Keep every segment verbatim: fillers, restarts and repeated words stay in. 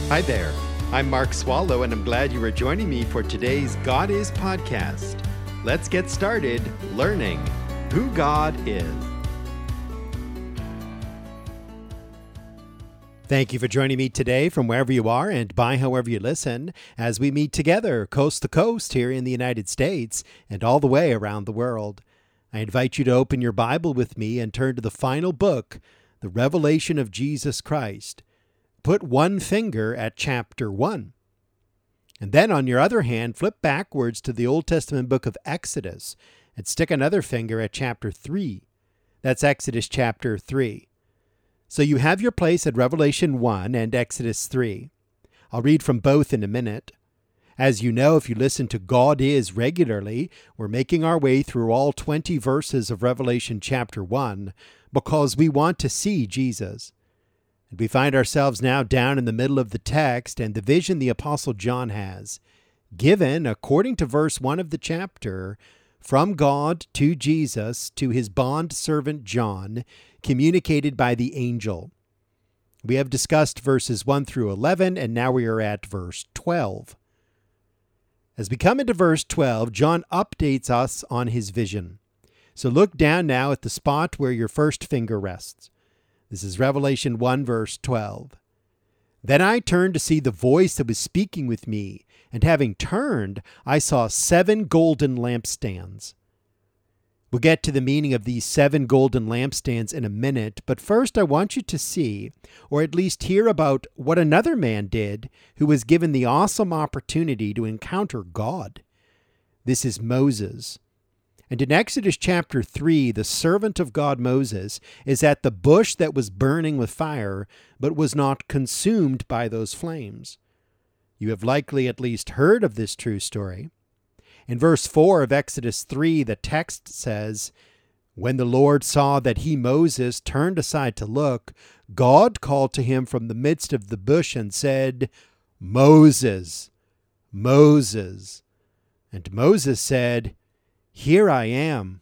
Hi there. I'm Mark Swallow, and I'm glad you are joining me for today's God Is podcast. Let's get started learning who God is. Thank you for joining me today from wherever you are and by however you listen as we meet together coast to coast here in the United States and all the way around the world. I invite you to open your Bible with me and turn to the final book, the Revelation of Jesus Christ. Put one finger at chapter one. And then on your other hand, flip backwards to the Old Testament book of Exodus and stick another finger at chapter three. That's Exodus chapter three. So you have your place at Revelation one and Exodus three. I'll read from both in a minute. As you know, if you listen to God Is regularly, we're making our way through all twenty verses of Revelation chapter one because we want to see Jesus. And we find ourselves now down in the middle of the text and the vision the Apostle John has, given, according to verse one of the chapter, from God to Jesus to his bond servant John, communicated by the angel. We have discussed verses one through eleven, and now we are at verse twelve. As we come into verse twelve, John updates us on his vision. So look down now at the spot where your first finger rests. This is Revelation one, verse twelve. Then I turned to see the voice that was speaking with me, and having turned, I saw seven golden lampstands. We'll get to the meaning of these seven golden lampstands in a minute, but first I want you to see, or at least hear about what another man did who was given the awesome opportunity to encounter God. This is Moses. And in Exodus chapter three, the servant of God Moses is at the bush that was burning with fire, but was not consumed by those flames. You have likely at least heard of this true story. In verse four of Exodus three, the text says, "When the Lord saw that he, Moses, turned aside to look, God called to him from the midst of the bush and said, 'Moses, Moses.' And Moses said, 'Here I am.'"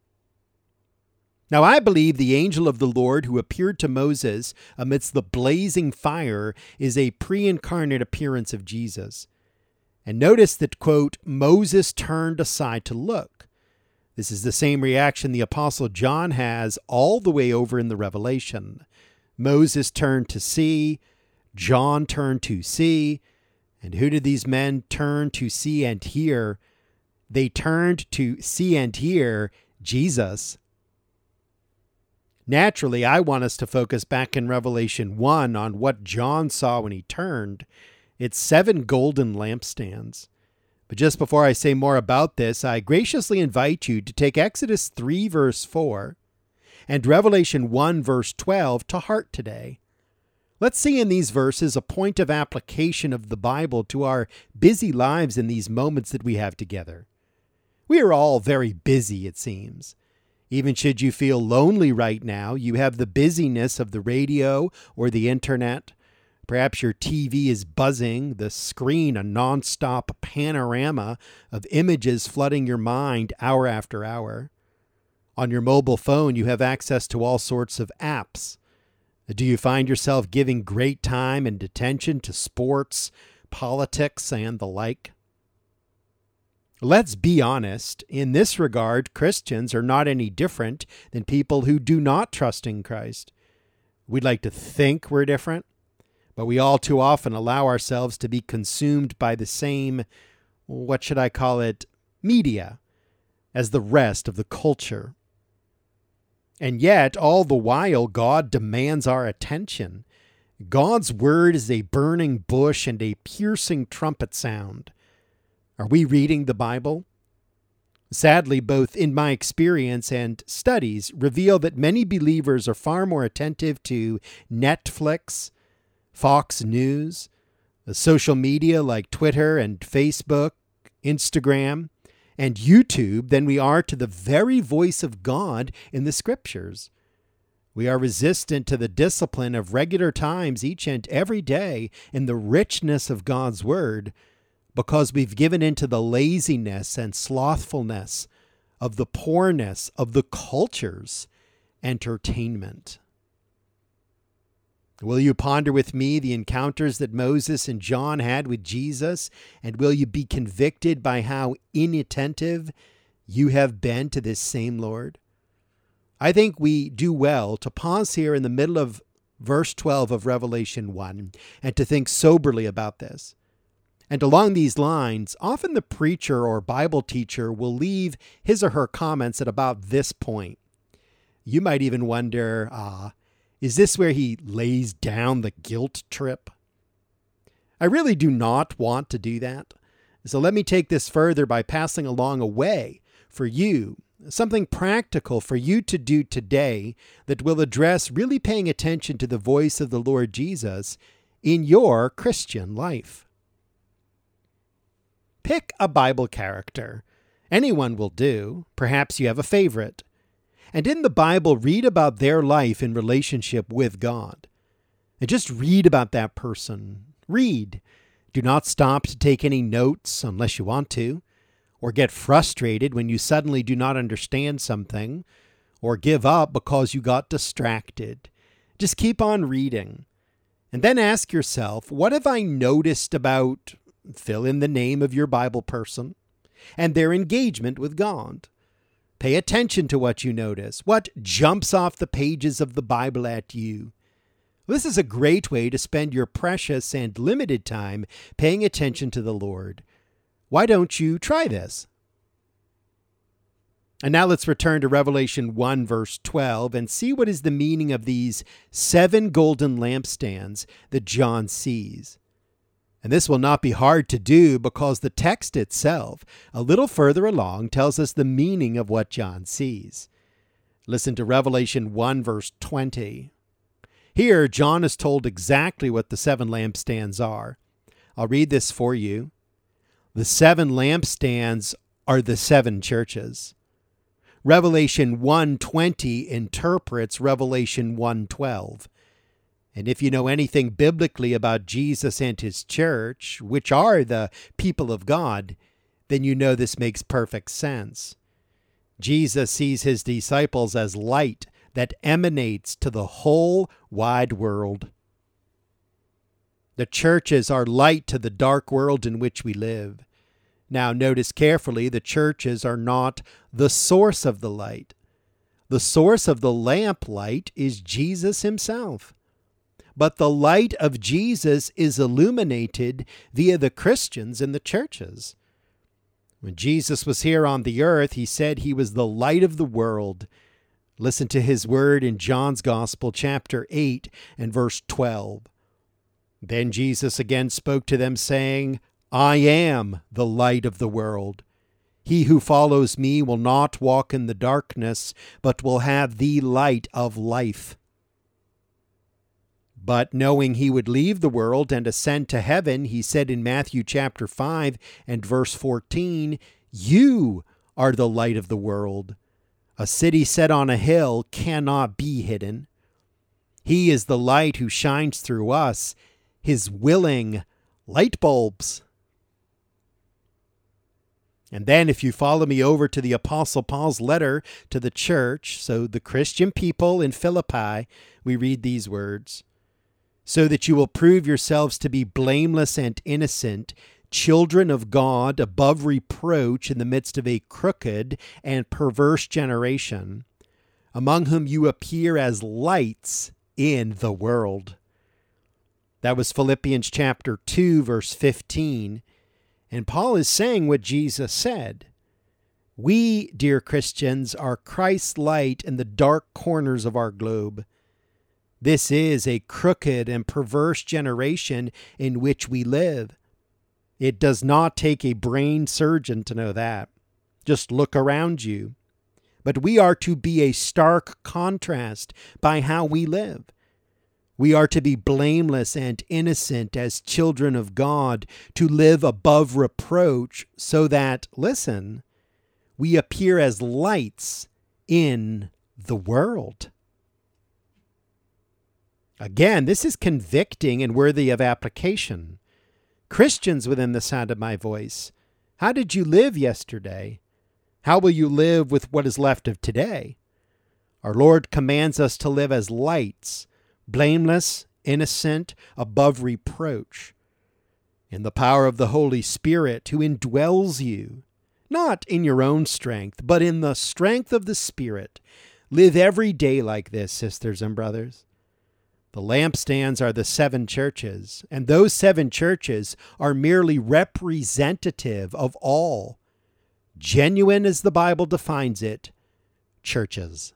Now I believe the angel of the Lord who appeared to Moses amidst the blazing fire is a pre-incarnate appearance of Jesus. And notice that, quote, Moses turned aside to look. This is the same reaction the Apostle John has all the way over in the Revelation. Moses turned to see, John turned to see, and who did these men turn to see and hear? They turned to see and hear Jesus. Naturally, I want us to focus back in Revelation one on what John saw when he turned. It's seven golden lampstands. But just before I say more about this, I graciously invite you to take Exodus three, verse four, and Revelation one, verse twelve to heart today. Let's see in these verses a point of application of the Bible to our busy lives in these moments that we have together. We are all very busy, it seems. Even should you feel lonely right now, you have the busyness of the radio or the internet. Perhaps your T V is buzzing, the screen a nonstop panorama of images flooding your mind hour after hour. On your mobile phone, you have access to all sorts of apps. Do you find yourself giving great time and attention to sports, politics, and the like? Let's be honest. In this regard, Christians are not any different than people who do not trust in Christ. We'd like to think we're different, but we all too often allow ourselves to be consumed by the same, what should I call it, media as the rest of the culture. And yet, all the while, God demands our attention. God's word is a burning bush and a piercing trumpet sound. Are we reading the Bible? Sadly, both in my experience and studies reveal that many believers are far more attentive to Netflix, Fox News, social media like Twitter and Facebook, Instagram, and YouTube than we are to the very voice of God in the Scriptures. We are resistant to the discipline of regular times each and every day in the richness of God's Word, because we've given into the laziness and slothfulness of the poorness of the culture's entertainment. Will you ponder with me the encounters that Moses and John had with Jesus? And will you be convicted by how inattentive you have been to this same Lord? I think we do well to pause here in the middle of verse twelve of Revelation one and to think soberly about this. And along these lines, often the preacher or Bible teacher will leave his or her comments at about this point. You might even wonder, ah, is this where he lays down the guilt trip? I really do not want to do that. So let me take this further by passing along a way for you, something practical for you to do today that will address really paying attention to the voice of the Lord Jesus in your Christian life. Pick a Bible character. Anyone will do. Perhaps you have a favorite. And in the Bible, read about their life in relationship with God. And just read about that person. Read. Do not stop to take any notes unless you want to, or get frustrated when you suddenly do not understand something, or give up because you got distracted. Just keep on reading. And then ask yourself, what have I noticed about, fill in the name of your Bible person, and their engagement with God? Pay attention to what you notice. What jumps off the pages of the Bible at you? This is a great way to spend your precious and limited time paying attention to the Lord. Why don't you try this? And now let's return to Revelation one, verse twelve, and see what is the meaning of these seven golden lampstands that John sees. And this will not be hard to do because the text itself, a little further along, tells us the meaning of what John sees. Listen to Revelation one, verse twenty. Here, John is told exactly what the seven lampstands are. I'll read this for you. The seven lampstands are the seven churches. Revelation one twenty interprets Revelation one twelve. And if you know anything biblically about Jesus and his church, which are the people of God, then you know this makes perfect sense. Jesus sees his disciples as light that emanates to the whole wide world. The churches are light to the dark world in which we live. Now, notice carefully, the churches are not the source of the light. The source of the lamp light is Jesus himself. But the light of Jesus is illuminated via the Christians in the churches. When Jesus was here on the earth, he said he was the light of the world. Listen to his word in John's Gospel, chapter eight and verse twelve. Then Jesus again spoke to them, saying, I am the light of the world. He who follows me will not walk in the darkness, but will have the light of life. But knowing he would leave the world and ascend to heaven, he said in Matthew chapter five and verse fourteen, You are the light of the world. A city set on a hill cannot be hidden. He is the light who shines through us, his willing light bulbs. And then if you follow me over to the Apostle Paul's letter to the church, so the Christian people in Philippi, we read these words. So that you will prove yourselves to be blameless and innocent, children of God, above reproach in the midst of a crooked and perverse generation, among whom you appear as lights in the world. That was Philippians chapter two, verse fifteen. And Paul is saying what Jesus said. We, dear Christians, are Christ's light in the dark corners of our globe. This is a crooked and perverse generation in which we live. It does not take a brain surgeon to know that. Just look around you. But we are to be a stark contrast by how we live. We are to be blameless and innocent as children of God, to live above reproach so that, listen, we appear as lights in the world. Again, this is convicting and worthy of application. Christians within the sound of my voice, how did you live yesterday? How will you live with what is left of today? Our Lord commands us to live as lights, blameless, innocent, above reproach, in the power of the Holy Spirit who indwells you, not in your own strength, but in the strength of the Spirit. Live every day like this, sisters and brothers. The lampstands are the seven churches, and those seven churches are merely representative of all, genuine as the Bible defines it, churches.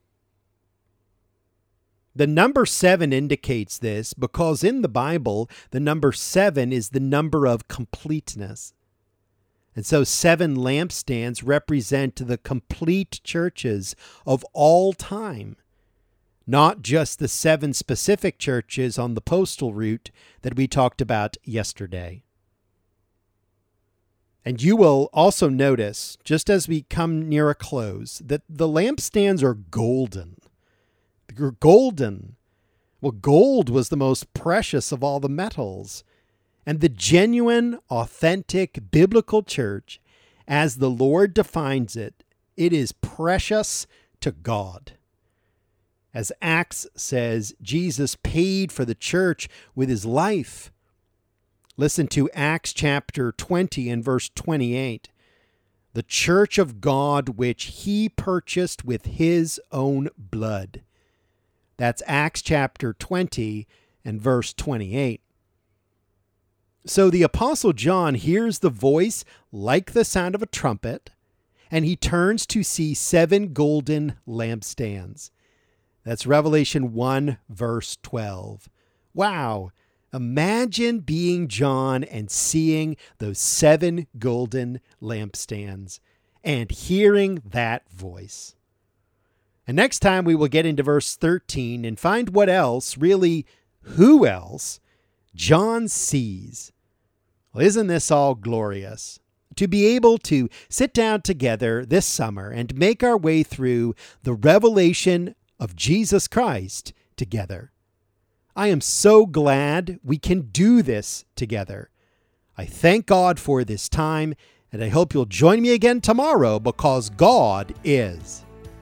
The number seven indicates this because in the Bible, the number seven is the number of completeness. And so seven lampstands represent the complete churches of all time, not just the seven specific churches on the postal route that we talked about yesterday. And you will also notice, just as we come near a close, that the lampstands are golden. They're golden. Well, gold was the most precious of all the metals. And the genuine, authentic, biblical church, as the Lord defines it, it is precious to God. As Acts says, Jesus paid for the church with his life. Listen to Acts chapter twenty and verse twenty-eight. The church of God which he purchased with his own blood. That's Acts chapter twenty and verse twenty-eight. So the Apostle John hears the voice like the sound of a trumpet, and he turns to see seven golden lampstands. That's Revelation one, verse twelve. Wow! Imagine being John and seeing those seven golden lampstands and hearing that voice. And next time we will get into verse thirteen and find what else, really who else, John sees. Well, isn't this all glorious? To be able to sit down together this summer and make our way through the revelation of Jesus Christ together. I am so glad we can do this together. I thank God for this time, and I hope you'll join me again tomorrow because God is.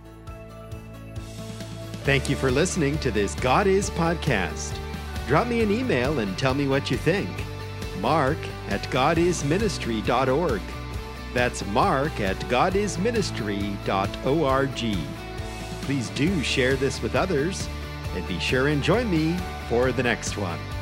Thank you for listening to this God Is podcast. Drop me an email and tell me what you think. Mark at god is ministry dot org. That's Mark at god is ministry dot org. Please do share this with others, and be sure and join me for the next one.